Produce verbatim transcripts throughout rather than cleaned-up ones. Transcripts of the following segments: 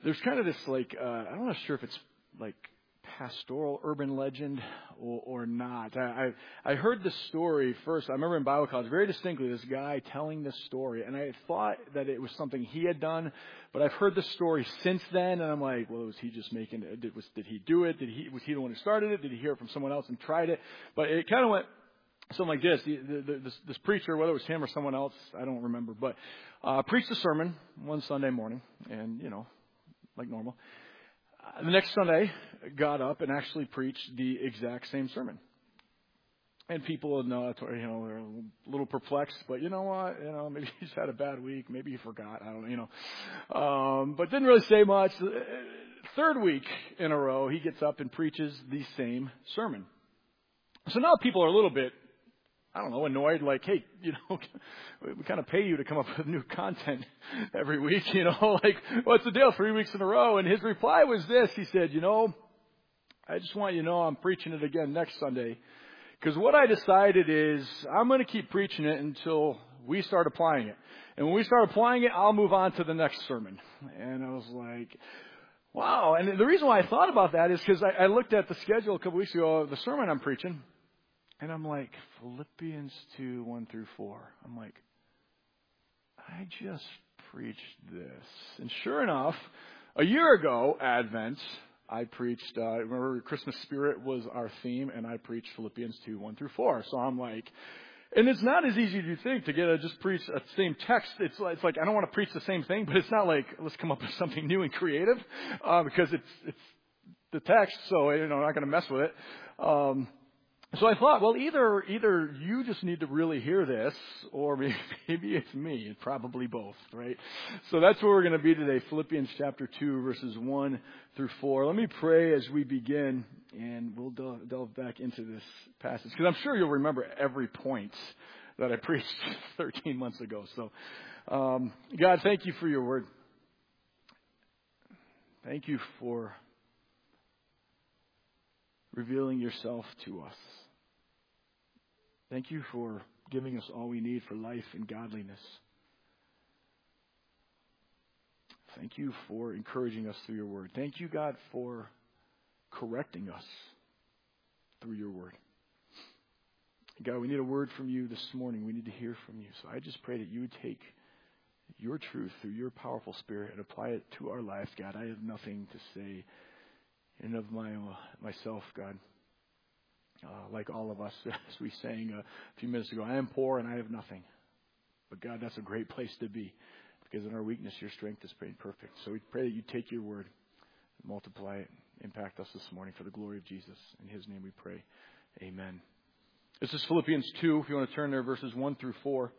there's kind of this like, uh, I'm not sure if it's like pastoral urban legend or, or not. I, I I heard this story first. I remember in Bible college very distinctly this guy telling this story, and I thought that it was something he had done, but I've heard this story since then, and I'm like, well, was he just making it? Did, was, did he do it? Did he was he the one who started it? Did he hear it from someone else and tried it? But it kind of went something like this. The, the, the, this. This preacher, whether it was him or someone else, I don't remember, but uh, preached a sermon one Sunday morning, and you know, like normal. Uh, the next Sunday, got up and actually preached the exact same sermon. And people would know, you know, they're a little perplexed, but you know what, you know, maybe he's had a bad week, maybe he forgot, I don't know, you know. Um, but didn't really say much. Third week in a row, he gets up and preaches the same sermon. So now people are a little bit, I don't know, annoyed, like, hey, you know, we kind of pay you to come up with new content every week, you know, like, what's the deal, three weeks in a row? And his reply was this. He said, you know, I just want you to know I'm preaching it again next Sunday, because what I decided is I'm going to keep preaching it until we start applying it. And when we start applying it, I'll move on to the next sermon. And I was like, wow. And the reason why I thought about that is because I, I looked at the schedule a couple weeks ago of the sermon I'm preaching. And I'm like, Philippians two, one through four. I'm like, I just preached this. And sure enough, a year ago, Advent, I preached, uh, remember Christmas Spirit was our theme, and I preached Philippians two, one through four. So I'm like, and it's not as easy as you think to get a, just preach a same text. It's, it's like, I don't want to preach the same thing, but it's not like, let's come up with something new and creative, uh, because it's, it's the text, so, you know, I'm not going to mess with it. Um, So I thought, well, either either you just need to really hear this, or maybe, maybe it's me. It's probably both, right? So that's where we're going to be today, Philippians chapter two, verses one through four. Let me pray as we begin, and we'll delve, delve back into this passage, because I'm sure you'll remember every point that I preached thirteen months ago. So, um, God, thank you for your word. Thank you for revealing yourself to us. Thank you for giving us all we need for life and godliness. Thank you for encouraging us through your word. Thank you, God, for correcting us through your word. God, we need a word from you this morning. We need to hear from you. So I just pray that you would take your truth through your powerful Spirit and apply it to our lives, God. I have nothing to say in and of my uh, myself, God. Uh, like all of us, as we sang a few minutes ago, I am poor and I have nothing. But God, that's a great place to be, because in our weakness, your strength is made perfect. So we pray that you take your word, multiply it, impact us this morning for the glory of Jesus. In his name we pray. Amen. This is Philippians two, if you want to turn there, verses one through four.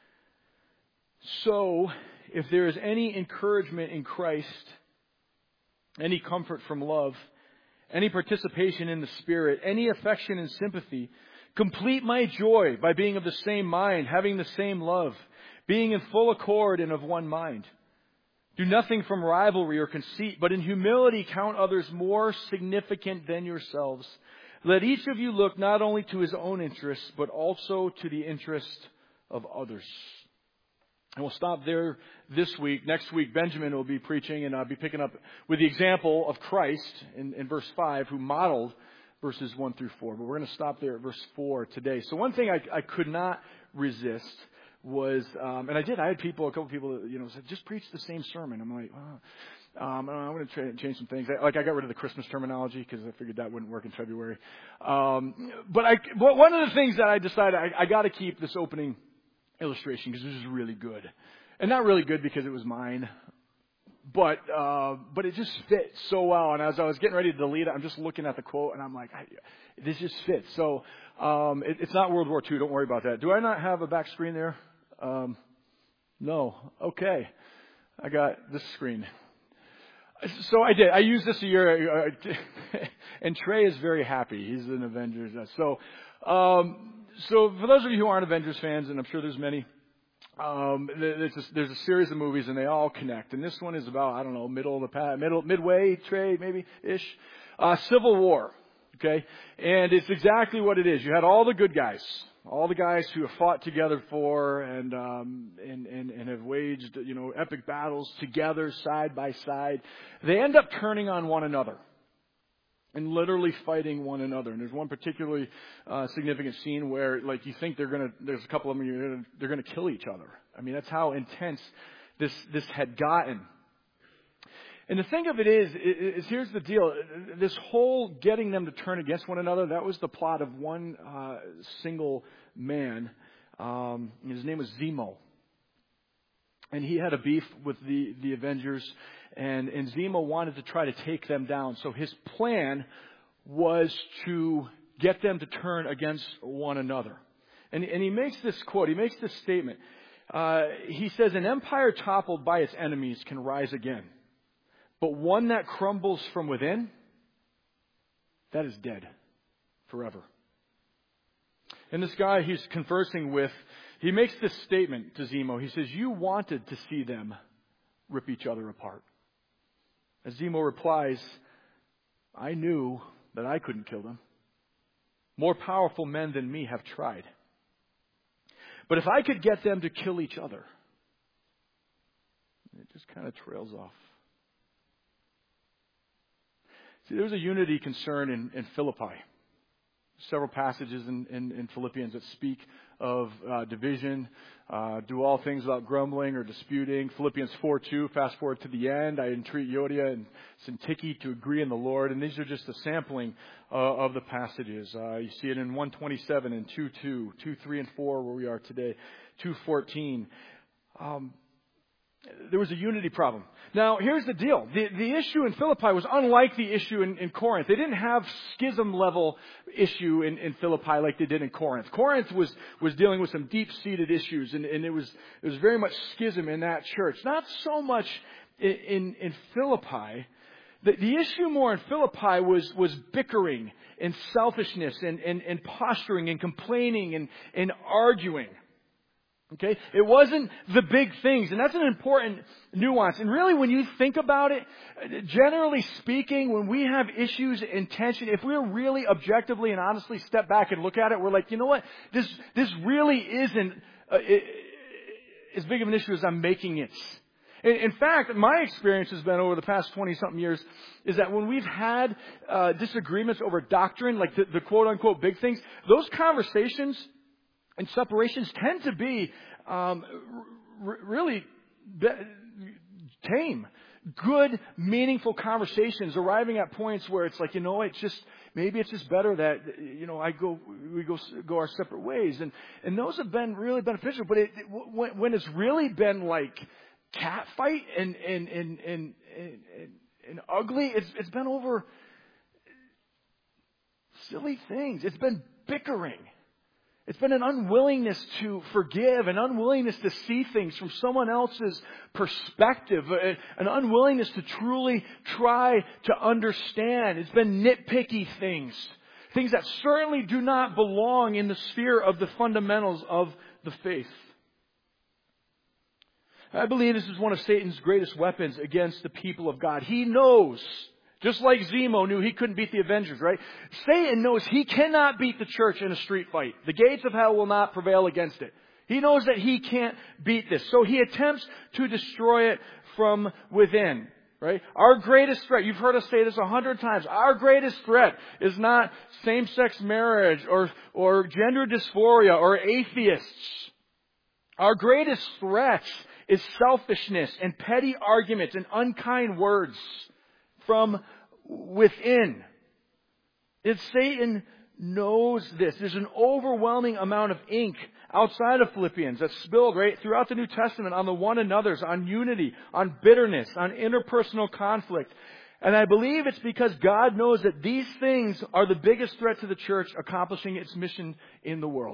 So, if there is any encouragement in Christ, any comfort from love, any participation in the Spirit, any affection and sympathy, complete my joy by being of the same mind, having the same love, being in full accord and of one mind. Do nothing from rivalry or conceit, but in humility count others more significant than yourselves. Let each of you look not only to his own interests, but also to the interest of others. And we'll stop there this week. Next week, Benjamin will be preaching, and I'll be picking up with the example of Christ in, in verse five, who modeled verses one through four. But we're going to stop there at verse four today. So one thing I, I could not resist was, um, and I did, I had people, a couple people, that, you know, said, just preach the same sermon. I'm like, oh, um, I'm going to try and change some things. I, like I got rid of the Christmas terminology because I figured that wouldn't work in February. Um, but I, but one of the things that I decided I, I got to keep this opening illustration because this is really good, and not really good because it was mine, but uh, but it just fit so well. And as I was getting ready to delete it, I'm just looking at the quote, and I'm like, I, this just fits. So um, it, it's not World War Two. Don't worry about that. Do I not have a back screen there? Um, no. Okay, I got this screen. So I did. I used this a year, uh, and Trey is very happy. He's an Avengers. So. Um, So for those of you who aren't Avengers fans, and I'm sure there's many, um, there's, a, there's a series of movies, and they all connect. And this one is about, I don't know, middle of the path, middle, midway, trade, maybe ish, uh, Civil War. Okay? And it's exactly what it is. You had all the good guys. All the guys who have fought together before and, um, and, and, and have waged, you know, epic battles together, side by side. They end up turning on one another and literally fighting one another. And there's one particularly uh, significant scene where, like, you think they're going to, there's a couple of them, you're gonna, they're going to kill each other. I mean, that's how intense this, this had gotten. And the thing of it is, is, here's the deal. This whole getting them to turn against one another, that was the plot of one uh, single man. Um, his name was Zemo. And he had a beef with the, the Avengers. And, and Zemo wanted to try to take them down. So his plan was to get them to turn against one another. And, and he makes this quote, he makes this statement. Uh, he says, an empire toppled by its enemies can rise again. But one that crumbles from within, that is dead forever. And this guy he's conversing with, he makes this statement to Zemo. He says, you wanted to see them rip each other apart. As Zemo replies, I knew that I couldn't kill them. More powerful men than me have tried. But if I could get them to kill each other, it just kind of trails off. See, there was a unity concern in, in Philippi. Several passages in, in, in Philippians that speak of uh, division, uh, do all things without grumbling or disputing. Philippians four two, fast forward to the end, I entreat Euodia and Syntyche to agree in the Lord. And these are just a sampling uh, of the passages. Uh, you see it in one twenty-seven and two two, two three and four where we are today, two fourteen. Um, There was a unity problem. Now, here's the deal. The, the issue in Philippi was unlike the issue in, in Corinth. They didn't have schism level issue in, in Philippi like they did in Corinth. Corinth was, was dealing with some deep-seated issues, and, and it was it was very much schism in that church. Not so much in, in, in Philippi. The, the issue more in Philippi was, was bickering and selfishness and, and, and posturing and complaining and, and arguing. Okay, it wasn't the big things, and that's an important nuance. And really, when you think about it, generally speaking, when we have issues and tension, if we're really objectively and honestly step back and look at it, we're like, you know what? This this really isn't uh, it, as big of an issue as I'm making it. In, in fact, my experience has been over the past twenty-something years is that when we've had uh, disagreements over doctrine, like the, the quote-unquote big things, those conversations and separations tend to be um, r- really be- tame, good, meaningful conversations, arriving at points where it's like, you know, it's just maybe it's just better that you know I go we go go our separate ways, and and those have been really beneficial. But it, it, when, when it's really been like cat fight and and and and, and, and, and ugly, it's it's been over silly things. It's been bickering. It's been an unwillingness to forgive, an unwillingness to see things from someone else's perspective, an unwillingness to truly try to understand. It's been nitpicky things, things that certainly do not belong in the sphere of the fundamentals of the faith. I believe this is one of Satan's greatest weapons against the people of God. He knows, just like Zemo knew he couldn't beat the Avengers, right? Satan knows he cannot beat the church in a street fight. The gates of hell will not prevail against it. He knows that he can't beat this. So he attempts to destroy it from within, right? Our greatest threat, you've heard us say this a hundred times, our greatest threat is not same-sex marriage or, or gender dysphoria or atheists. Our greatest threat is selfishness and petty arguments and unkind words from within. It's Satan knows this. There's an overwhelming amount of ink outside of Philippians that's spilled right throughout the New Testament on the one another's, on unity, on bitterness, on interpersonal conflict. And I believe it's because God knows that these things are the biggest threat to the church accomplishing its mission in the world.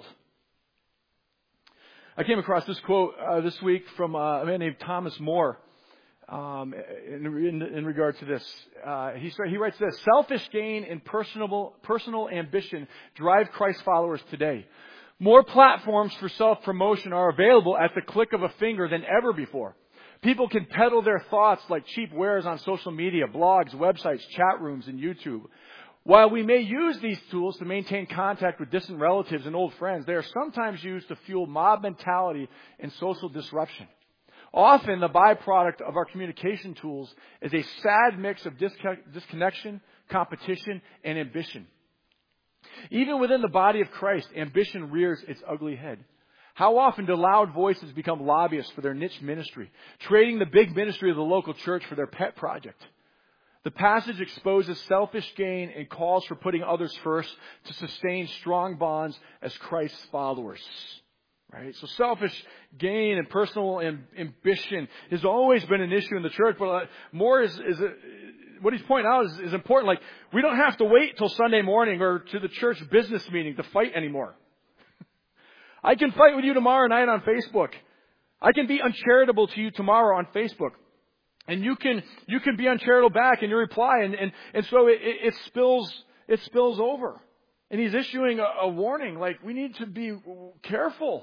I came across this quote uh, this week from uh, a man named Thomas More. Um, in, in, in regard to this, uh, he, he writes this: selfish gain and personal, personal ambition drive Christ followers today. More platforms for self-promotion are available at the click of a finger than ever before. People can peddle their thoughts like cheap wares on social media, blogs, websites, chat rooms, and YouTube. While we may use these tools to maintain contact with distant relatives and old friends, they are sometimes used to fuel mob mentality and social disruption. Often, the byproduct of our communication tools is a sad mix of disconnection, competition, and ambition. Even within the body of Christ, ambition rears its ugly head. How often do loud voices become lobbyists for their niche ministry, trading the big ministry of the local church for their pet project? The passage exposes selfish gain and calls for putting others first to sustain strong bonds as Christ's followers. Right? So selfish gain and personal amb- ambition has always been an issue in the church, but uh, more is, is uh, what he's pointing out is, is important. Like, we don't have to wait till Sunday morning or to the church business meeting to fight anymore. I can fight with you tomorrow night on Facebook. I can be uncharitable to you tomorrow on Facebook. And you can you can be uncharitable back in your reply, and, and, and so it, it, it spills it spills over. And he's issuing a, a warning, like, we need to be careful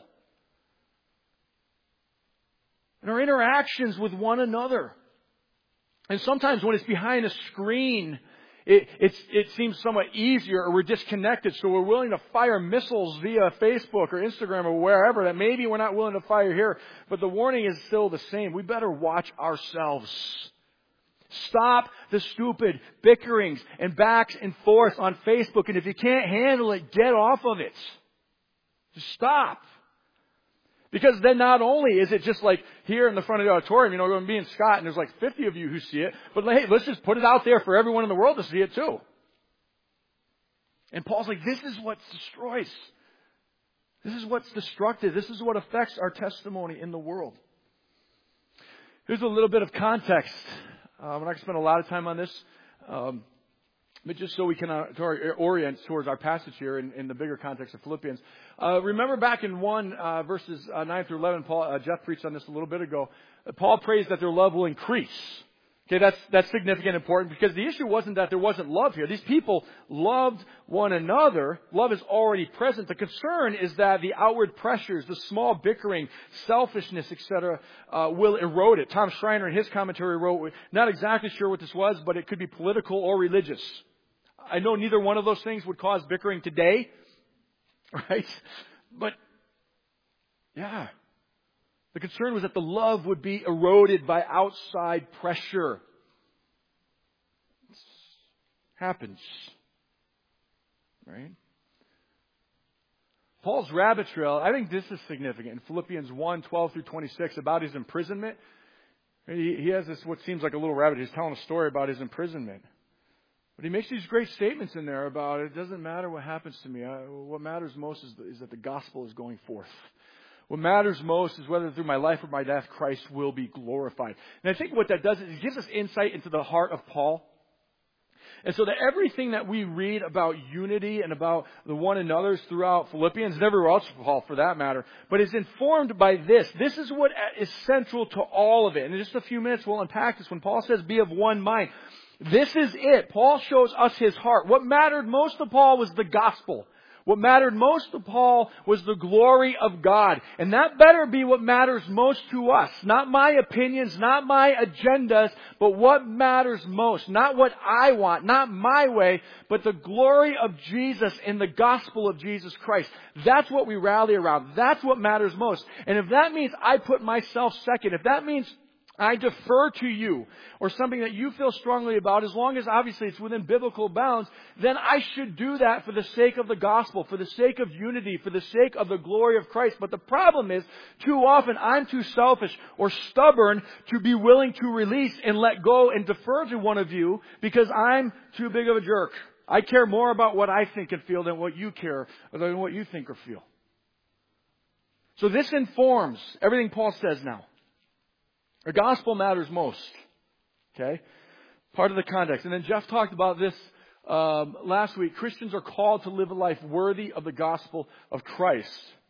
in our interactions with one another. And sometimes when it's behind a screen, it, it's, it seems somewhat easier, or we're disconnected, so we're willing to fire missiles via Facebook or Instagram or wherever that maybe we're not willing to fire here. But the warning is still the same. We better watch ourselves. Stop the stupid bickerings and backs and forth on Facebook. And if you can't handle it, get off of it. Just stop. Because then not only is it just like here in the front of the auditorium, you know, we're going to be in Scott and there's like fifty of you who see it. But hey, let's just put it out there for everyone in the world to see it too. And Paul's like, this is what destroys. This is what's destructive. This is what affects our testimony in the world. Here's a little bit of context. Uh, we're not going to spend a lot of time on this. Um, But just so we can uh, orient towards our passage here in, in the bigger context of Philippians. Uh, remember back in one, uh, verses uh, nine through eleven, Paul, uh, Jeff preached on this a little bit ago. Uh, Paul prays that their love will increase. Okay, that's, that's significant and important, because the issue wasn't that there wasn't love here. These people loved one another. Love is already present. The concern is that the outward pressures, the small bickering, selfishness, et cetera, uh, will erode it. Tom Schreiner in his commentary wrote, not exactly sure what this was, but it could be political or religious. I know neither one of those things would cause bickering today, right? But, yeah. The concern was that the love would be eroded by outside pressure. This happens, right? Paul's rabbit trail, I think this is significant. In Philippians one, twelve through twenty-six, about his imprisonment. He, he has this, what seems like a little rabbit. He's telling a story about his imprisonment. But he makes these great statements in there about it doesn't matter what happens to me. I, what matters most is, is that the gospel is going forth. What matters most is whether through my life or my death, Christ will be glorified. And I think what that does is it gives us insight into the heart of Paul. And so that everything that we read about unity and about the one another's throughout Philippians, and everywhere else Paul for that matter, but is informed by this. This is what is central to all of it. And in just a few minutes we'll unpack this. When Paul says be of one mind, this is it. Paul shows us his heart. What mattered most to Paul was the gospel. What mattered most to Paul was the glory of God. And that better be what matters most to us. Not my opinions, not my agendas, but what matters most. Not what I want, not my way, but the glory of Jesus and the gospel of Jesus Christ. That's what we rally around. That's what matters most. And if that means I put myself second, if that means I defer to you, or something that you feel strongly about, as long as obviously it's within biblical bounds, then I should do that for the sake of the gospel, for the sake of unity, for the sake of the glory of Christ. But the problem is, too often I'm too selfish or stubborn to be willing to release and let go and defer to one of you because I'm too big of a jerk. I care more about what I think and feel than what you care, or than what you think or feel. So this informs everything Paul says now. The gospel matters most. Okay? Part of the context. And then Jeff talked about this um, last week. Christians are called to live a life worthy of the gospel of Christ.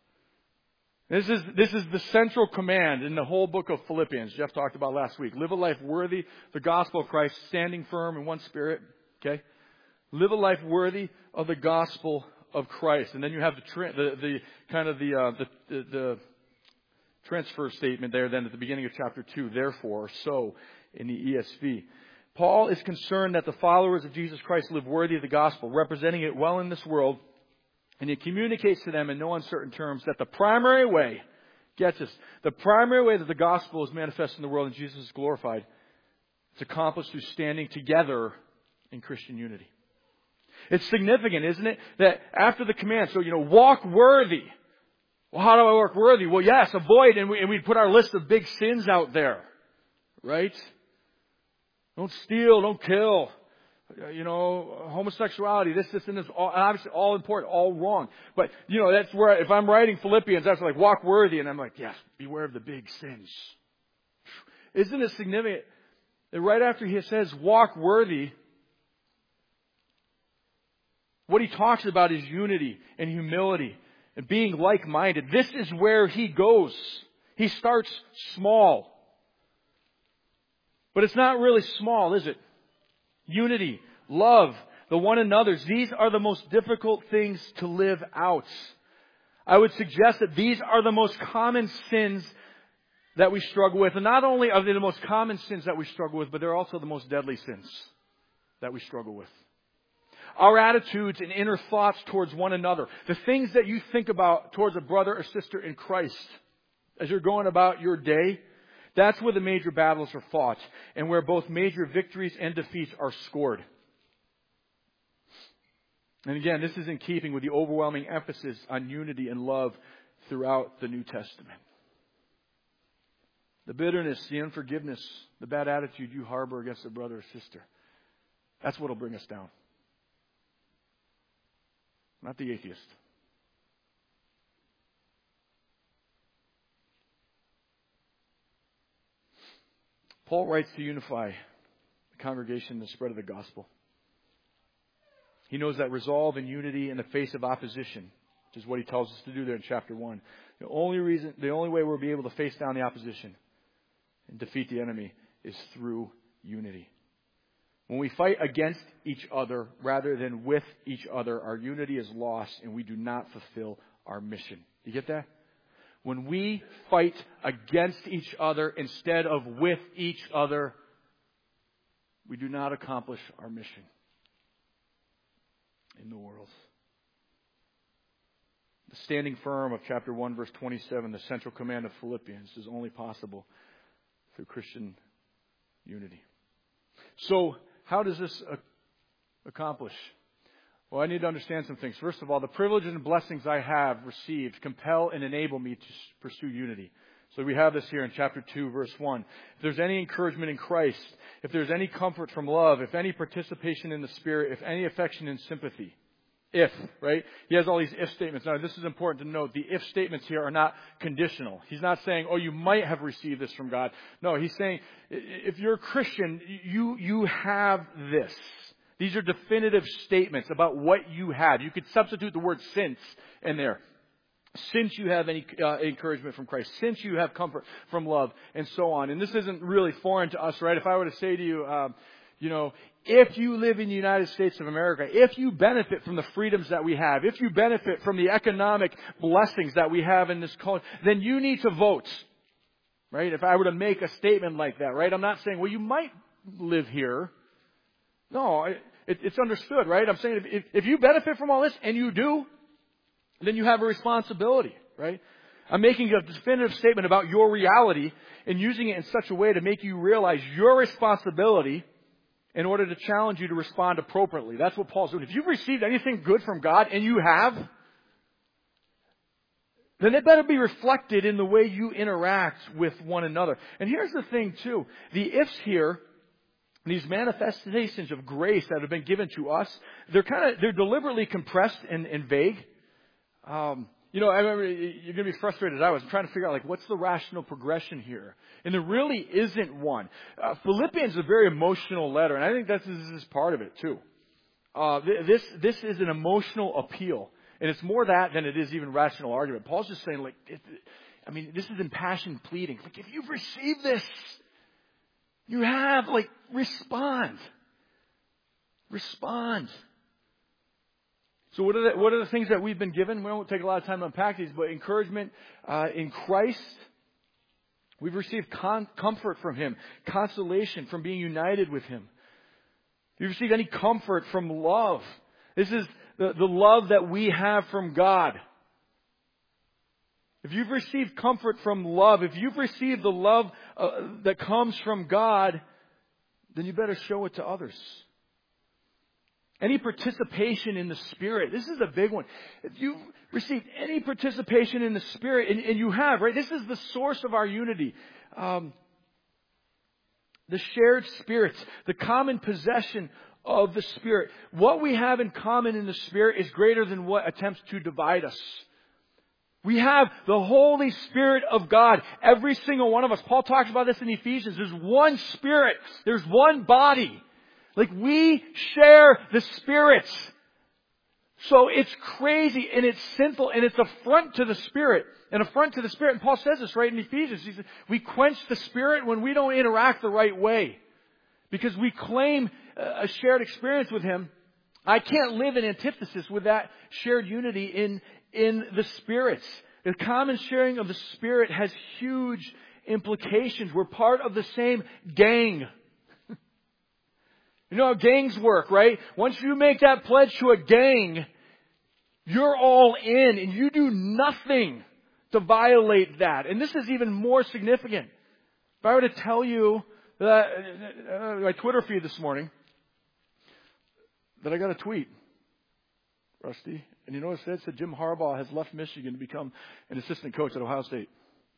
This is, this is the central command in the whole book of Philippians. Jeff talked about last week. Live a life worthy of the gospel of Christ, standing firm in one spirit. Okay? Live a life worthy of the gospel of Christ. And then you have the, the, the kind of the, uh, the, the, the transfer statement there then at the beginning of chapter two, therefore, so in the E S V. Paul is concerned that the followers of Jesus Christ live worthy of the gospel, representing it well in this world. And he communicates to them in no uncertain terms that the primary way, get this, the primary way that the gospel is manifested in the world and Jesus is glorified, it's accomplished through standing together in Christian unity. It's significant, isn't it, that after the command, so, you know, walk worthy. Well, how do I walk worthy? Well, yes, avoid, and we, and we put our list of big sins out there, right? Don't steal, don't kill, you know, homosexuality, this, this, and this, all, obviously all important, all wrong. But, you know, that's where, if I'm writing Philippians, that's like walk worthy, and I'm like, yes, beware of the big sins. Isn't it significant that right after he says walk worthy, what he talks about is unity and humility and being like-minded. This is where he goes. He starts small. But it's not really small, is it? Unity, love, the one another's. These are the most difficult things to live out. I would suggest that these are the most common sins that we struggle with. And not only are they the most common sins that we struggle with, but they're also the most deadly sins that we struggle with. Our attitudes and inner thoughts towards one another, the things that you think about towards a brother or sister in Christ as you're going about your day, that's where the major battles are fought and where both major victories and defeats are scored. And again, this is in keeping with the overwhelming emphasis on unity and love throughout the New Testament. The bitterness, the unforgiveness, the bad attitude you harbor against a brother or sister, that's what will bring us down. Not the atheist. Paul writes to unify the congregation in the spread of the gospel. He knows that resolve and unity in the face of opposition, which is what he tells us to do there in chapter one. The only reason, the only way we'll be able to face down the opposition and defeat the enemy is through unity. When we fight against each other rather than with each other, our unity is lost and we do not fulfill our mission. You get that? When we fight against each other instead of with each other, we do not accomplish our mission in the world. The standing firm of chapter one, verse twenty-seven, the central command of Philippians, is only possible through Christian unity. So, how does this accomplish? Well, I need to understand some things. First of all, the privileges and blessings I have received compel and enable me to pursue unity. So we have this here in chapter two, verse one. If there's any encouragement in Christ, if there's any comfort from love, if any participation in the Spirit, if any affection and sympathy. If, right? He has all these if statements. Now, this is important to note. The if statements here are not conditional. He's not saying, oh, you might have received this from God. No, he's saying, if you're a Christian, you, you have this. These are definitive statements about what you have. You could substitute the word since in there. Since you have any uh, encouragement from Christ. Since you have comfort from love and so on. And this isn't really foreign to us, right? If I were to say to you, um, you know, if you live in the United States of America, if you benefit from the freedoms that we have, if you benefit from the economic blessings that we have in this country, then you need to vote. Right? If I were to make a statement like that, right? I'm not saying, well, you might live here. No, it, it's understood, right? I'm saying if, if you benefit from all this, and you do, then you have a responsibility, right? I'm making a definitive statement about your reality and using it in such a way to make you realize your responsibility in order to challenge you to respond appropriately. That's what Paul's doing. If you've received anything good from God, and you have, then it better be reflected in the way you interact with one another. And here's the thing, too. The ifs here, these manifestations of grace that have been given to us, they're kind of, they're deliberately compressed and, and vague. Um, you know, I remember, you're going to be frustrated as I was. I'm trying to figure out, like, what's the rational progression here? And there really isn't one. Uh, Philippians is a very emotional letter, and I think that's, this is part of it, too. Uh, this, this is an emotional appeal. And it's more that than it is even rational argument. Paul's just saying, like, it, I mean, this is impassioned pleading. Like, if you've received this, you have, like, respond. Respond. So what are the, what are the things that we've been given? We won't take a lot of time to unpack these, but encouragement uh, in Christ. We've received con- comfort from Him, consolation from being united with Him. If you receive any comfort from love, this is the, the love that we have from God. If you've received comfort from love, if you've received the love uh, that comes from God, then you better show it to others. Any participation in the Spirit. This is a big one. If you've received any participation in the Spirit, and, and you have, right? This is the source of our unity. Um, the shared spirits, the common possession of the Spirit. What we have in common in the Spirit is greater than what attempts to divide us. We have the Holy Spirit of God. Every single one of us. Paul talks about this in Ephesians. There's one Spirit. There's one body. Like we share the Spirit. So it's crazy and it's sinful and it's affront to the Spirit. An affront to the Spirit. And Paul says this right in Ephesians. He says, we quench the Spirit when we don't interact the right way. Because we claim a shared experience with Him. I can't live in antithesis with that shared unity in, in the Spirit. The common sharing of the Spirit has huge implications. We're part of the same gang. You know how gangs work, right? Once you make that pledge to a gang, you're all in and you do nothing to violate that. And this is even more significant. If I were to tell you that, uh, my Twitter feed this morning, that I got a tweet, Rusty, and you know what it said? It said Jim Harbaugh has left Michigan to become an assistant coach at Ohio State.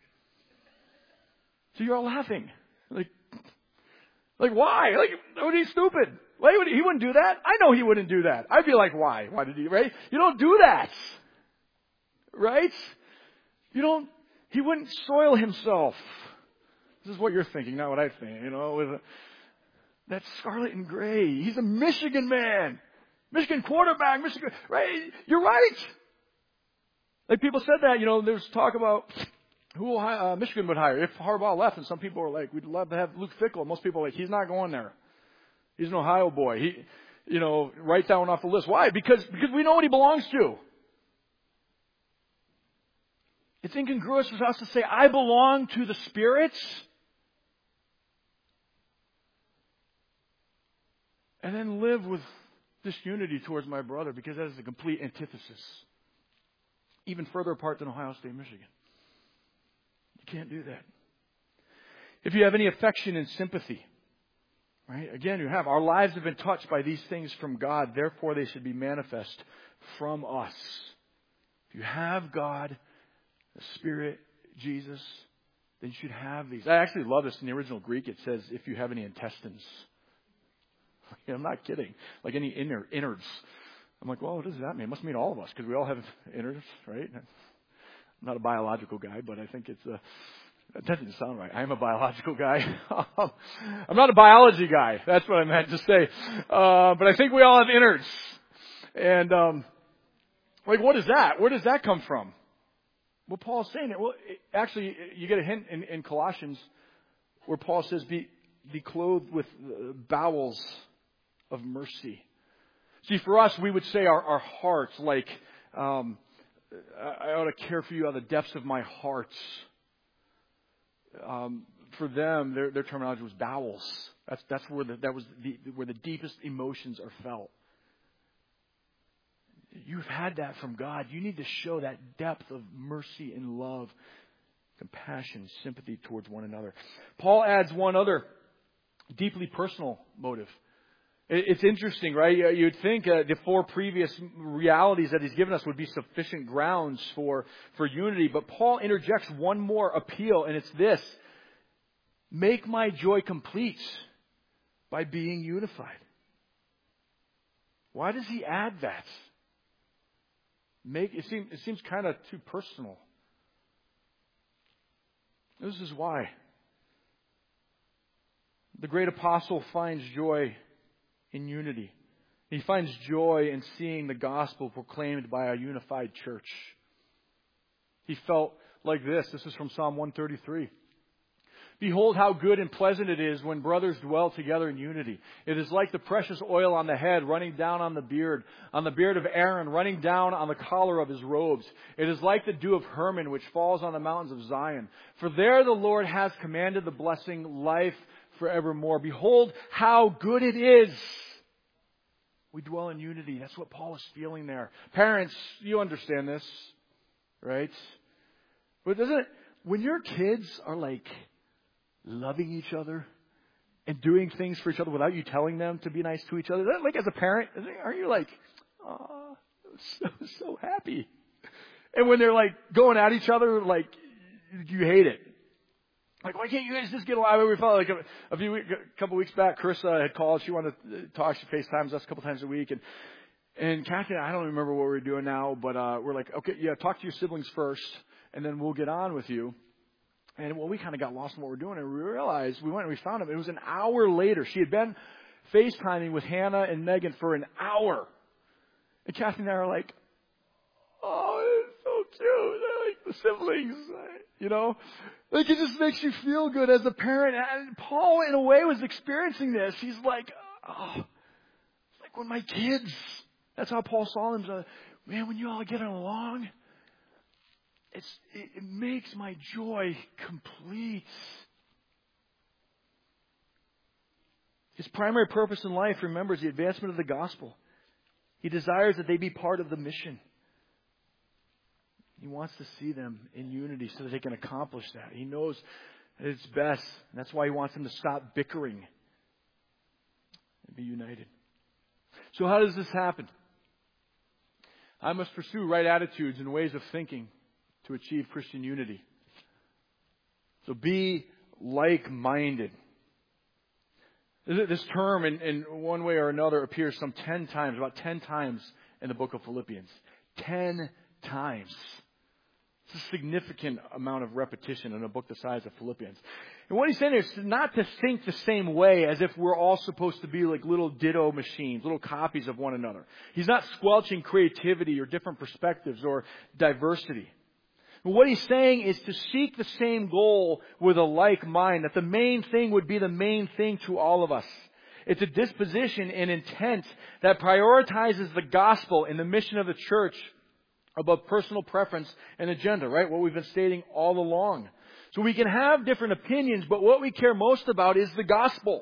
So you're all laughing. Like, like why? Like, oh, he's stupid. Why would he, he wouldn't do that? I know he wouldn't do that. I'd be like, why? Why did he, right? You don't do that. Right? You don't, he wouldn't soil himself. This is what you're thinking, not what I think, you know, with a, that scarlet and gray. He's a Michigan man. Michigan quarterback, Michigan, right? You're right. Like people said that, you know, there's talk about who will, uh, Michigan would hire if Harbaugh left, and some people were like, we'd love to have Luke Fickell. Most people are like, he's not going there. He's an Ohio boy. He, you know, write that one off the list. Why? Because, because we know what he belongs to. It's incongruous for us to say, I belong to the spirits. And then live with disunity towards my brother, because that is a complete antithesis. Even further apart than Ohio State, Michigan. You can't do that. If you have any affection and sympathy, right? Again, you have. Our lives have been touched by these things from God. Therefore, they should be manifest from us. If you have God, the Spirit, Jesus, then you should have these. I actually love this. In the original Greek, it says, if you have any intestines. I'm not kidding. Like any inner, innards. I'm like, well, what does that mean? It must mean all of us, because we all have innards, right? I'm not a biological guy, but I think it's a, that doesn't sound right. I am a biological guy. I'm not a biology guy. That's what I meant to say. Uh, but I think we all have innards. And, um, like, what is that? Where does that come from? Well, Paul's saying it. Well, it, actually, you get a hint in, in Colossians where Paul says, be, be clothed with bowels of mercy. See, for us, we would say our, our hearts, like, um, I ought to care for you out of the depths of my heart. Um, for them, their, their terminology was bowels. That's that's where the, that was the, where the deepest emotions are felt. You've had that from God. You need to show that depth of mercy and love, compassion, sympathy towards one another. Paul adds one other deeply personal motive. It's interesting, right? You'd think uh, the four previous realities that he's given us would be sufficient grounds for, for unity. But Paul interjects one more appeal, and it's this. Make my joy complete by being unified. Why does he add that? Make it seems it seems kind of too personal. This is why. The great apostle finds joy in unity. He finds joy in seeing the gospel proclaimed by a unified church. He felt like this. This is from Psalm one thirty-three. Behold how good and pleasant it is when brothers dwell together in unity. It is like the precious oil on the head running down on the beard, on the beard of Aaron running down on the collar of his robes. It is like the dew of Hermon which falls on the mountains of Zion. For there the Lord has commanded the blessing, life forevermore. Behold how good it is We dwell in unity. That's what Paul is feeling there. Parents, you understand this, right? But doesn't it, when your kids are like loving each other and doing things for each other without you telling them to be nice to each other, that, like as a parent, aren't you like, oh, so, so happy? And when they're like going at each other, like you hate it. Like, why can't you guys just get along? We felt like a, a few week, a couple weeks back, Carissa had called. She wanted to talk. She FaceTimes us a couple times a week. And, and Kathy and I, I don't remember what we were doing now, but uh, we're like, okay, yeah, talk to your siblings first, and then we'll get on with you. And, well, we kind of got lost in what we're doing, and we realized, we went and we found him. It was an hour later. She had been FaceTiming with Hannah and Megan for an hour. And Kathy and I are like, oh, it's so cute. They're like the siblings, you know? Like, it just makes you feel good as a parent. And Paul, in a way, was experiencing this. He's like, oh, it's like when my kids, that's how Paul saw them. So, man, when you all get along, it's, it, it makes my joy complete. His primary purpose in life, remember, is the advancement of the gospel. He desires that they be part of the mission. He wants to see them in unity so that they can accomplish that. He knows that it's best. And that's why he wants them to stop bickering and be united. So how does this happen? I must pursue right attitudes and ways of thinking to achieve Christian unity. So be like-minded. This term in, in one way or another appears some ten times, about ten times in the book of Philippians. Ten times. It's a significant amount of repetition in a book the size of Philippians. And what he's saying is not to think the same way as if we're all supposed to be like little ditto machines, little copies of one another. He's not squelching creativity or different perspectives or diversity. But what he's saying is to seek the same goal with a like mind, that the main thing would be the main thing to all of us. It's a disposition and intent that prioritizes the gospel and the mission of the church above personal preference and agenda, right? What we've been stating all along. So we can have different opinions, but what we care most about is the gospel.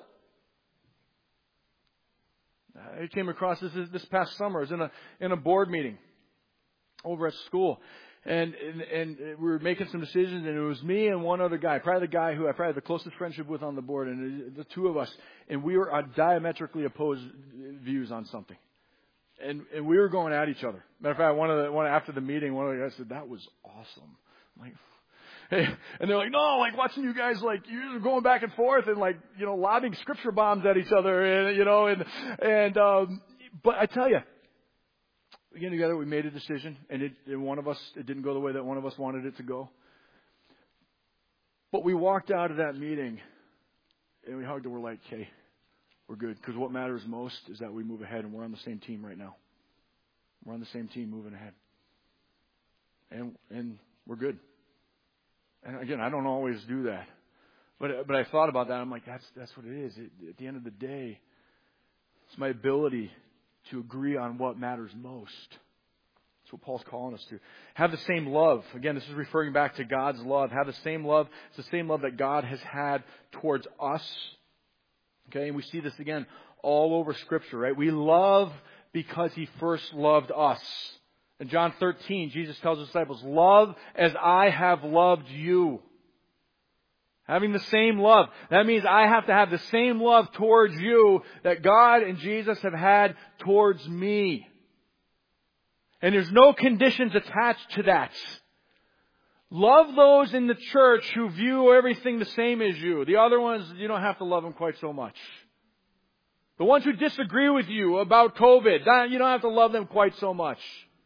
I came across this this past summer. I was in a in a board meeting over at school, and, and and we were making some decisions, and it was me and one other guy, probably the guy who I probably had the closest friendship with on the board, and the two of us, and we were on diametrically opposed views on something. And and we were going at each other. Matter of fact, one of the one after the meeting, one of the guys said, "That was awesome." I'm like, hey, and they're like, "No, like watching you guys like you're going back and forth and like you know lobbing scripture bombs at each other, and you know and and um, but I tell you, again together we made a decision, and it and one of us it didn't go the way that one of us wanted it to go. But we walked out of that meeting, and we hugged and we're like, "Hey, we're good," because what matters most is that we move ahead, and we're on the same team right now. We're on the same team moving ahead. And and we're good. And again, I don't always do that. But but I thought about that. I'm like, that's that's what it is. It, at the end of the day, it's my ability to agree on what matters most. That's what Paul's calling us to. Have the same love. Again, this is referring back to God's love. Have the same love. It's the same love that God has had towards us. Okay, and we see this again all over Scripture, right? We love because He first loved us. In John thirteen, Jesus tells His disciples, "Love as I have loved you." Having the same love. That means I have to have the same love towards you that God and Jesus have had towards me. And there's no conditions attached to that. Love those in the church who view everything the same as you. The other ones, you don't have to love them quite so much. The ones who disagree with you about COVID, that, you don't have to love them quite so much.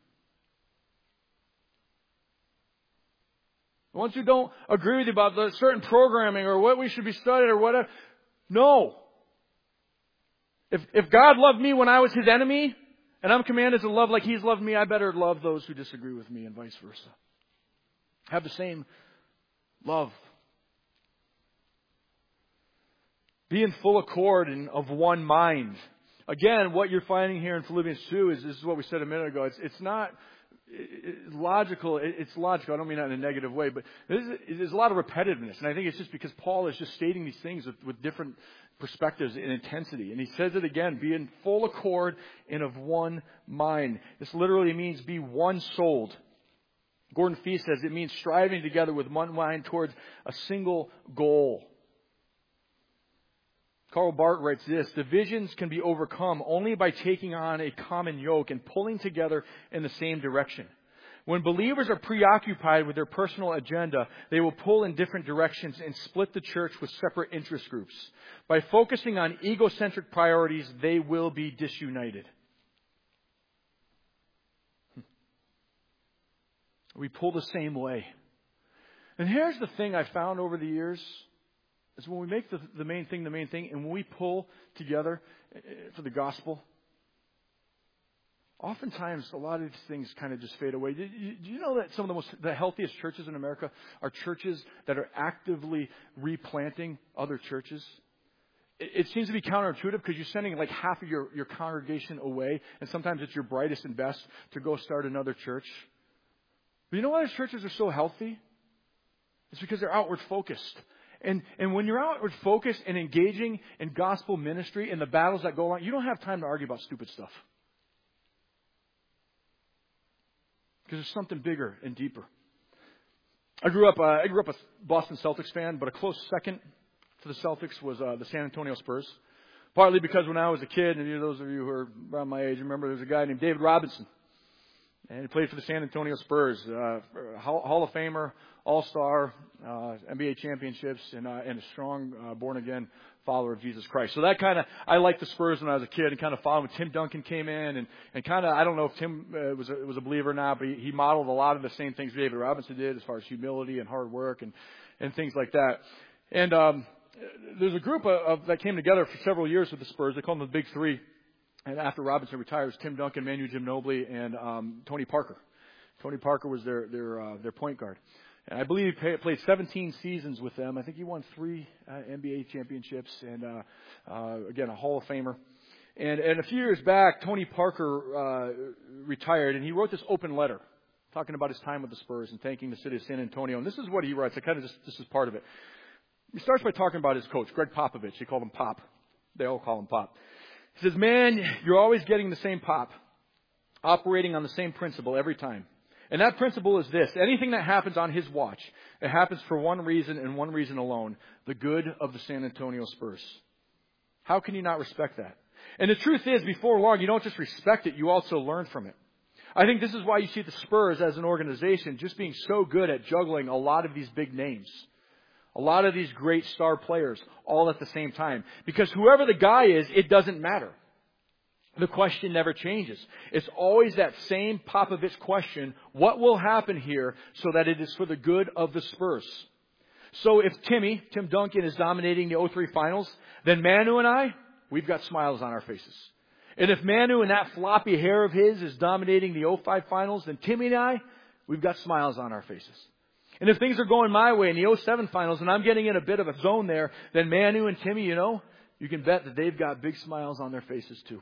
The ones who don't agree with you about the certain programming or what we should be studying or whatever. No. If, if God loved me when I was His enemy, and I'm commanded to love like He's loved me, I better love those who disagree with me and vice versa. Have the same love. Be in full accord and of one mind. Again, what you're finding here in Philippians two is this is what we said a minute ago. It's it's not it's logical. It's logical. I don't mean that in a negative way, but there's, there's a lot of repetitiveness. And I think it's just because Paul is just stating these things with, with different perspectives and intensity. And he says it again, be in full accord and of one mind. This literally means be one-souled. Gordon Fee says it means striving together with one mind towards a single goal. Karl Barth writes this, divisions can be overcome only by taking on a common yoke and pulling together in the same direction. When believers are preoccupied with their personal agenda, they will pull in different directions and split the church with separate interest groups. By focusing on egocentric priorities, they will be disunited. We pull the same way. And here's the thing I found over the years. Is when we make the, the main thing the main thing, and when we pull together for the gospel, oftentimes a lot of these things kind of just fade away. Do you, do you know that some of the most the healthiest churches in America are churches that are actively replanting other churches? It, it seems to be counterintuitive because you're sending like half of your, your congregation away, and sometimes it's your brightest and best to go start another church. But you know why those churches are so healthy? It's because they're outward focused. And and when you're outward focused and engaging in gospel ministry and the battles that go on, you don't have time to argue about stupid stuff. Because there's something bigger and deeper. I grew up uh, I grew up a Boston Celtics fan, but a close second to the Celtics was uh, the San Antonio Spurs. Partly because when I was a kid, and you know, those of you who are around my age remember there was a guy named David Robinson. And he played for the San Antonio Spurs, uh, Hall of Famer, All-Star, uh, N B A championships, and, uh, and a strong uh, born-again follower of Jesus Christ. So that kind of, I liked the Spurs when I was a kid and kind of followed when Tim Duncan came in. And, and kind of, I don't know if Tim uh, was, a, was a believer or not, but he, he modeled a lot of the same things David Robinson did as far as humility and hard work and, and things like that. And um, there's a group of, of, that came together for several years with the Spurs. They call them the Big Three. And after Robinson retires, Tim Duncan, Manu Ginobili, and um, Tony Parker. Tony Parker was their their uh, their point guard, and I believe he pay, played seventeen seasons with them. I think he won three uh, N B A championships, and uh, uh, again a Hall of Famer. And and a few years back, Tony Parker uh, retired, and he wrote this open letter talking about his time with the Spurs and thanking the city of San Antonio. And this is what he writes. I kind of just this is part of it. He starts by talking about his coach, Greg Popovich. He called him Pop. They all call him Pop. He says, man, you're always getting the same pop, operating on the same principle every time. And that principle is this. Anything that happens on his watch, it happens for one reason and one reason alone, the good of the San Antonio Spurs. How can you not respect that? And the truth is, before long, you don't just respect it, you also learn from it. I think this is why you see the Spurs as an organization just being so good at juggling a lot of these big names. A lot of these great star players all at the same time. Because whoever the guy is, it doesn't matter. The question never changes. It's always that same Popovich question, what will happen here so that it is for the good of the Spurs? So if Timmy, Tim Duncan, is dominating the oh three finals, then Manu and I, we've got smiles on our faces. And if Manu and that floppy hair of his is dominating the oh five finals, then Timmy and I, we've got smiles on our faces. And if things are going my way in the oh seven finals and I'm getting in a bit of a zone there, then Manu and Timmy, you know, you can bet that they've got big smiles on their faces too.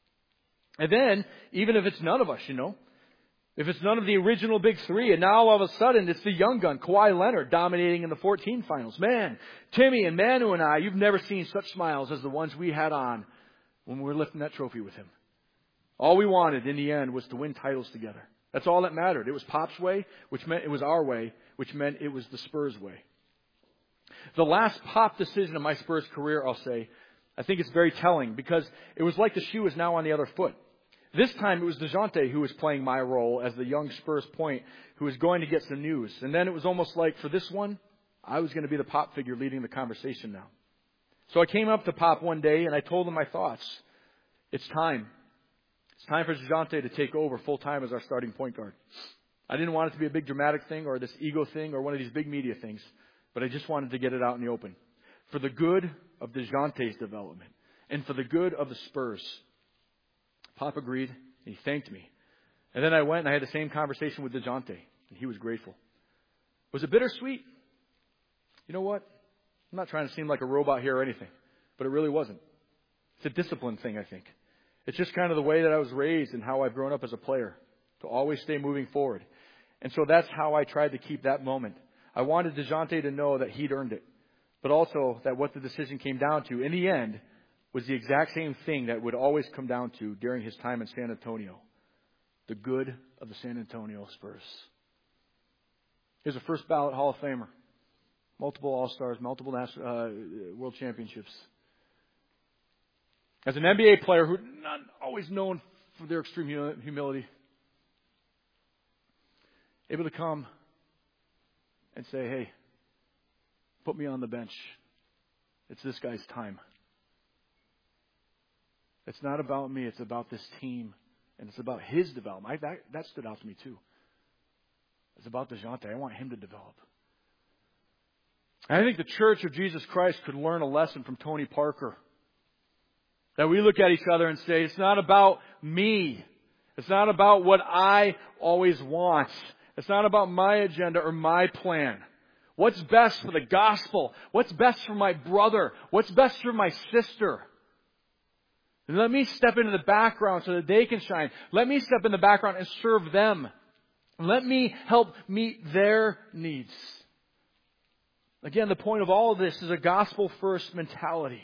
And then, even if it's none of us, you know, if it's none of the original big three, and now all of a sudden it's the young gun, Kawhi Leonard, dominating in the fourteen finals. Man, Timmy and Manu and I, you've never seen such smiles as the ones we had on when we were lifting that trophy with him. All we wanted in the end was to win titles together. That's all that mattered. It was Pop's way, which meant it was our way, which meant it was the Spurs way. The last Pop decision of my Spurs career, I'll say, I think it's very telling because it was like the shoe is now on the other foot. This time it was DeJounte who was playing my role as the young Spurs point who was going to get some news. And then it was almost like for this one, I was going to be the Pop figure leading the conversation now. So I came up to Pop one day and I told him my thoughts. It's time. It's time for DeJounte to take over full time as our starting point guard. I didn't want it to be a big dramatic thing or this ego thing or one of these big media things, but I just wanted to get it out in the open. For the good of DeJounte's development and for the good of the Spurs. Pop agreed and he thanked me. And then I went and I had the same conversation with DeJounte and he was grateful. Was it bittersweet? You know what? I'm not trying to seem like a robot here or anything, but it really wasn't. It's a discipline thing, I think. It's just kind of the way that I was raised and how I've grown up as a player. to always stay moving forward. And so that's how I tried to keep that moment. I wanted DeJounte to know that he'd earned it, but also that what the decision came down to, in the end, was the exact same thing that would always come down to during his time in San Antonio. The good of the San Antonio Spurs. He's a first ballot Hall of Famer. Multiple All-Stars, multiple uh, World Championships. As an N B A player who not always known for their extreme humility, able to come and say, hey, put me on the bench. It's this guy's time. It's not about me. It's about this team. And it's about his development. I, that, that stood out to me too. It's about DeJounte. I want him to develop. And I think the Church of Jesus Christ could learn a lesson from Tony Parker. That we look at each other and say, it's not about me. It's not about what I always want. It's not about my agenda or my plan. What's best for the gospel? What's best for my brother? What's best for my sister? And let me step into the background so that they can shine. Let me step in the background and serve them. Let me help meet their needs. Again, the point of all of this is a gospel-first mentality.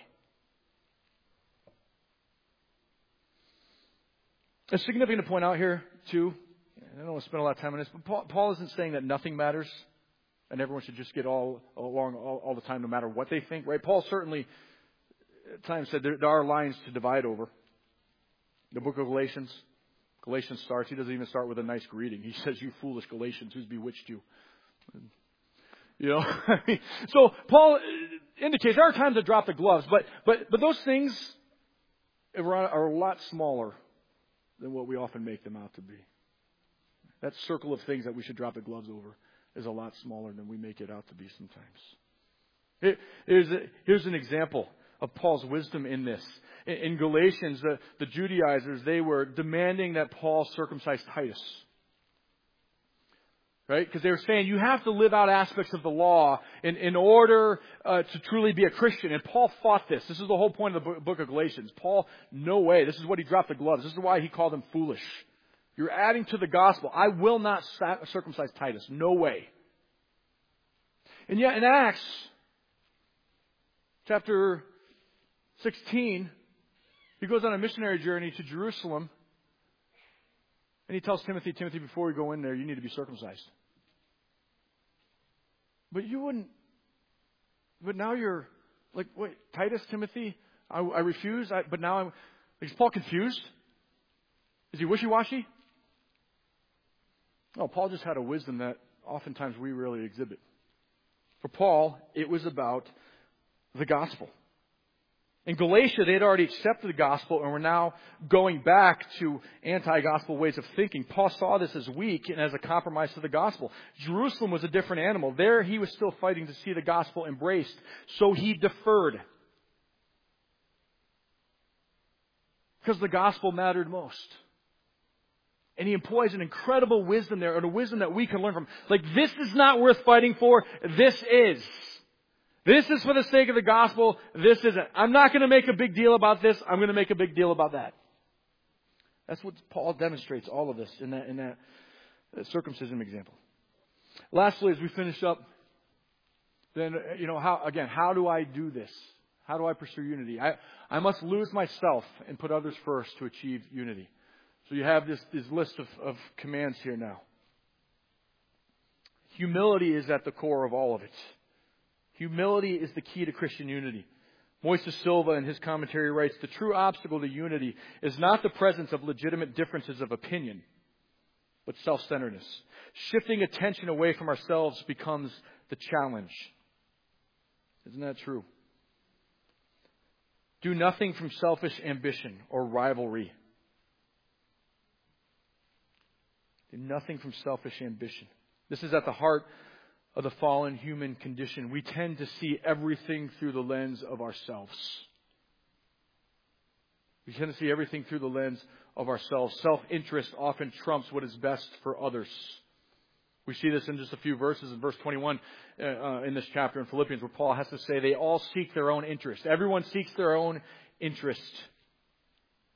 It's significant to point out here, too, I don't want to spend a lot of time on this, but Paul, Paul isn't saying that nothing matters and everyone should just get all along all, all the time no matter what they think, right? Paul certainly at times said there, there are lines to divide over. The book of Galatians, Galatians starts, he doesn't even start with a nice greeting. He says, you foolish Galatians, who's bewitched you? You know, so Paul indicates there are times to drop the gloves, but but but those things are a lot smaller than what we often make them out to be. That circle of things that we should drop the gloves over is a lot smaller than we make it out to be sometimes. Here, here's, a, here's an example of Paul's wisdom in this. In, in Galatians, the, the Judaizers, they were demanding that Paul circumcise Titus. Right? Because they were saying you have to live out aspects of the law in, in order uh, to truly be a Christian. And Paul fought this. This is the whole point of the book of Galatians. Paul, no way. This is what he dropped the gloves. This is why he called them foolish. You're adding to the gospel. I will not circumcise Titus. No way. And yet in Acts chapter sixteen, he goes on a missionary journey to Jerusalem. And he tells Timothy, Timothy, before we go in there, you need to be circumcised. But you wouldn't, but now you're like, wait, Titus, Timothy, I, I refuse, I, but now I'm, is Paul confused? Is he wishy-washy? No, Paul just had a wisdom that oftentimes we really exhibit. For Paul, it was about the gospel. In Galatia, they had already accepted the gospel and were now going back to anti-gospel ways of thinking. Paul saw this as weak and as a compromise to the gospel. Jerusalem was a different animal. There, he was still fighting to see the gospel embraced, so he deferred. Because the gospel mattered most. And he employs an incredible wisdom there, and a wisdom that we can learn from. Like, this is not worth fighting for. This is. This is for the sake of the gospel. This isn't. I'm not going to make a big deal about this. I'm going to make a big deal about that. That's what Paul demonstrates, all of this, in that, in that, that circumcision example. Lastly, as we finish up, then, you know, how, again, how do I do this? How do I pursue unity? I, I must lose myself and put others first to achieve unity. So you have this, this list of, of commands here now. Humility is at the core of all of it. Humility is the key to Christian unity. Moises Silva in his commentary writes, the true obstacle to unity is not the presence of legitimate differences of opinion, but self-centeredness. Shifting attention away from ourselves becomes the challenge. Isn't that true? Do nothing from selfish ambition or rivalry. Do nothing from selfish ambition. This is at the heart of the fallen human condition. We tend to see everything through the lens of ourselves. We tend to see everything through the lens of ourselves. Self-interest often trumps what is best for others. We see this in just a few verses. In verse twenty-one uh, uh, in this chapter in Philippians, where Paul has to say they all seek their own interest. Everyone seeks their own interest.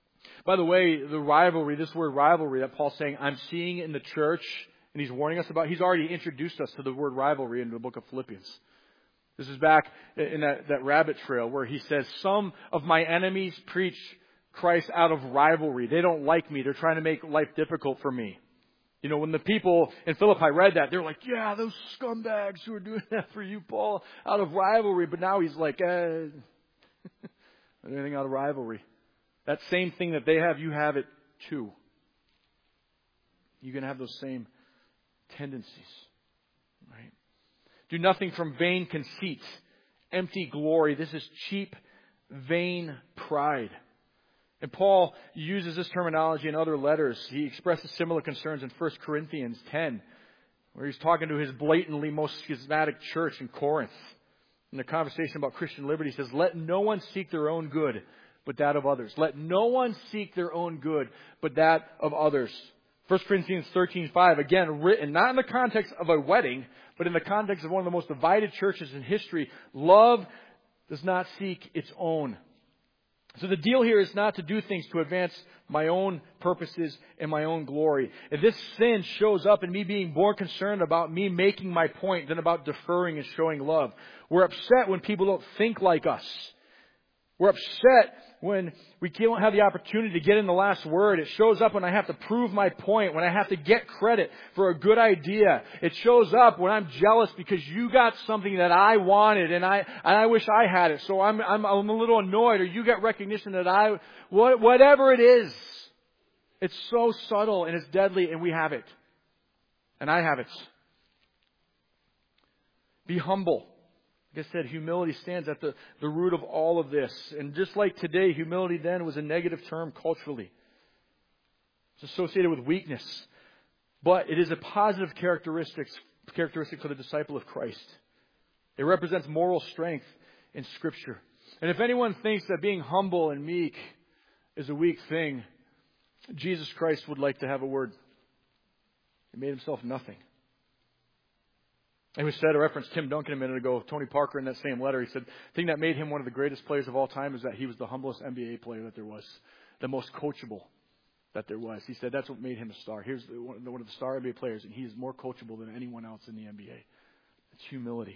By the way, the rivalry, this word rivalry that Paul's saying, I'm seeing in the church, and he's warning us about, he's already introduced us to the word rivalry in the book of Philippians. This is back in that, that rabbit trail where he says, some of my enemies preach Christ out of rivalry. They don't like me. They're trying to make life difficult for me. You know, when the people in Philippi read that, they were like, yeah, those scumbags who are doing that for you, Paul, out of rivalry. But now he's like, eh, anything out of rivalry. That same thing that they have, you have it too. You can have those same tendencies. Right? Do nothing from vain conceit, empty glory. This is cheap, vain pride. And Paul uses this terminology in other letters. He expresses similar concerns in First Corinthians ten, where he's talking to his blatantly most schismatic church in Corinth. In the conversation about Christian liberty, he says, let no one seek their own good, but that of others. Let no one seek their own good, but that of others. First Corinthians thirteen five, again, written not in the context of a wedding, but in the context of one of the most divided churches in history. Love does not seek its own. So the deal here is not to do things to advance my own purposes and my own glory. If this sin shows up in me being more concerned about me making my point than about deferring and showing love. We're upset when people don't think like us. We're upset when we don't have the opportunity to get in the last word. It shows up when I have to prove my point, when I have to get credit for a good idea. It shows up when I'm jealous because you got something that I wanted and I and I wish I had it. So I'm I'm, I'm a little annoyed, or you get recognition that I what, whatever it is. It's so subtle and it's deadly, and we have it. And I have it. Be humble. Like I said, humility stands at the, the root of all of this. And just like today, humility then was a negative term culturally. It's associated with weakness. But it is a positive characteristic, characteristic for the disciple of Christ. It represents moral strength in Scripture. And if anyone thinks that being humble and meek is a weak thing, Jesus Christ would like to have a word. He made himself nothing. And we said, I referenced Tim Duncan a minute ago, Tony Parker in that same letter. He said, the thing that made him one of the greatest players of all time is that he was the humblest N B A player that there was, the most coachable that there was. He said that's what made him a star. Here's the, one of the star N B A players, and he is more coachable than anyone else in the N B A. It's humility.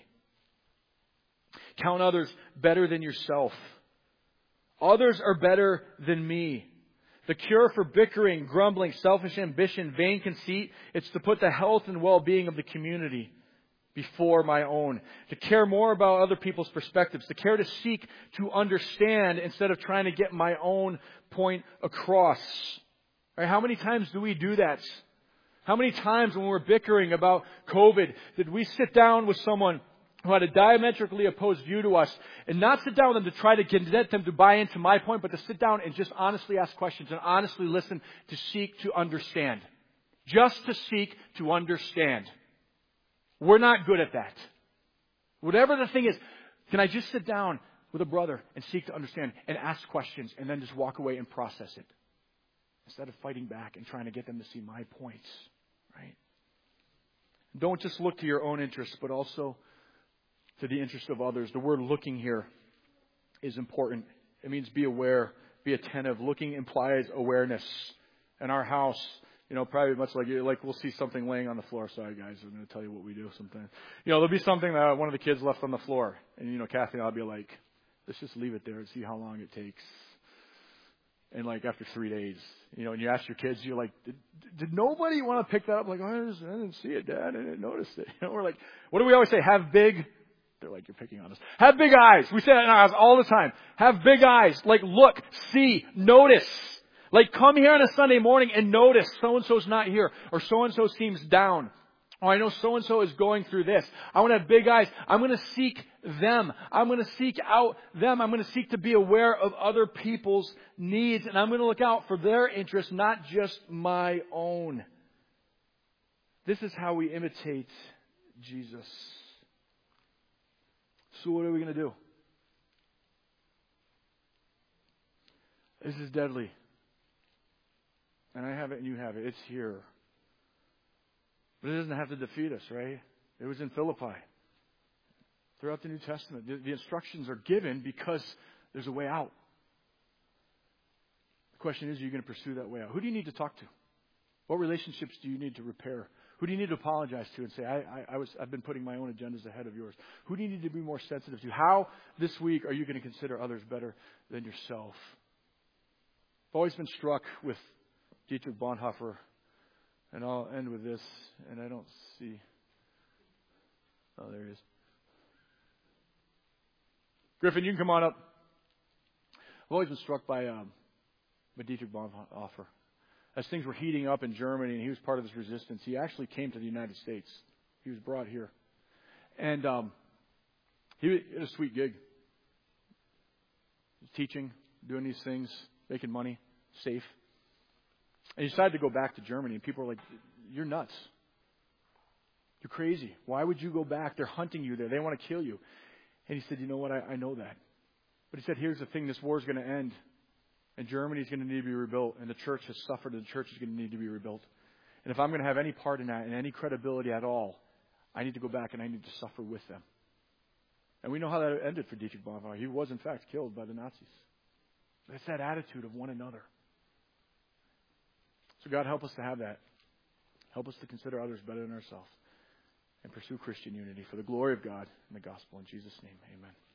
Count others better than yourself. Others are better than me. The cure for bickering, grumbling, selfish ambition, vain conceit, it's to put the health and well-being of the community before my own. To care more about other people's perspectives. To care to seek to understand instead of trying to get my own point across. Right? How many times do we do that? How many times when we're bickering about COVID did we sit down with someone who had a diametrically opposed view to us and not sit down with them to try to get them to buy into my point, but to sit down and just honestly ask questions and honestly listen to seek to understand. Just to seek to understand. We're not good at that. Whatever the thing is, can I just sit down with a brother and seek to understand and ask questions and then just walk away and process it? Instead of fighting back and trying to get them to see my points. Right? Don't just look to your own interests, but also to the interest of others. The word looking here is important. It means be aware, be attentive. Looking implies awareness. In our house, you know, probably much like you, like we'll see something laying on the floor. Sorry, guys, I'm going to tell you what we do sometimes. You know, there'll be something that one of the kids left on the floor. And, you know, Kathy and I'll be like, let's just leave it there and see how long it takes. And, like, after three days, you know, and you ask your kids, you're like, did, did nobody want to pick that up? Like, oh, I, just, I didn't see it, Dad. I didn't notice it. You know, we're like, what do we always say? Have big... They're like, you're picking on us. Have big eyes. We say that in our house all the time. Have big eyes. Like, look, see, notice. Like, come here on a Sunday morning and notice so-and-so's not here. Or so-and-so seems down. Or I know so-and-so is going through this. I want to have big eyes. I'm going to seek them. I'm going to seek out them. I'm going to seek to be aware of other people's needs. And I'm going to look out for their interests, not just my own. This is how we imitate Jesus. So what are we going to do? This is deadly. And I have it and you have it. It's here. But it doesn't have to defeat us, right? It was in Philippi. Throughout the New Testament, the, the instructions are given because there's a way out. The question is, are you going to pursue that way out? Who do you need to talk to? What relationships do you need to repair? Who do you need to apologize to and say, I, I, I was, I've been putting my own agendas ahead of yours? Who do you need to be more sensitive to? How this week are you going to consider others better than yourself? I've always been struck with Dietrich Bonhoeffer, and I'll end with this, and I don't see. Oh, there he is. Griffin, you can come on up. I've always been struck by, um, by Dietrich Bonhoeffer. As things were heating up in Germany and he was part of this resistance, he actually came to the United States. He was brought here. And um, he had a sweet gig. He was teaching, doing these things, making money, safe. And he decided to go back to Germany. And people were like, you're nuts. You're crazy. Why would you go back? They're hunting you there. They want to kill you. And he said, you know what? I, I know that. But he said, here's the thing. This war is going to end. And Germany is going to need to be rebuilt. And the church has suffered. And the church is going to need to be rebuilt. And if I'm going to have any part in that and any credibility at all, I need to go back and I need to suffer with them. And we know how that ended for Dietrich Bonhoeffer. He was, in fact, killed by the Nazis. It's that attitude of one another. So God, help us to have that. Help us to consider others better than ourselves. And pursue Christian unity for the glory of God and the gospel. In Jesus' name, amen.